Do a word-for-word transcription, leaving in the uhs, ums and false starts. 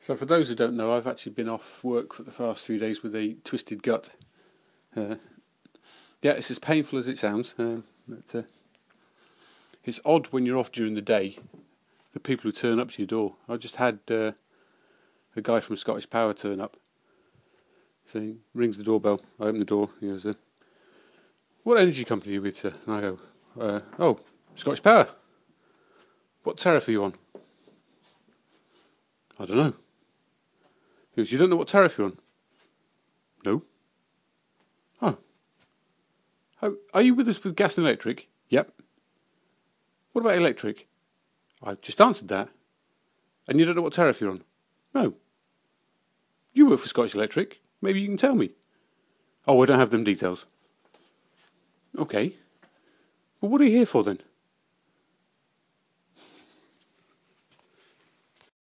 So for those who don't know, I've actually been off work for the past few days with a twisted gut. Uh, yeah, it's as painful as it sounds. Um, but, uh, it's odd when you're off during the day, the people who turn up to your door. I just had uh, a guy from Scottish Power turn up. So he rings the doorbell. I open the door. He goes, uh, "What energy company are you with, sir?" And I go, uh, "Oh, Scottish Power. What tariff are you on?" "I don't know." He goes, "You don't know what tariff you're on?" "No." "Oh. How, are you with us with gas and electric?" "Yep." "What about electric?" "I've just answered that." "And you don't know what tariff you're on?" "No." "You work for Scottish Electric. Maybe you can tell me." "Oh, I don't have them details." "Okay. Well, what are you here for then?"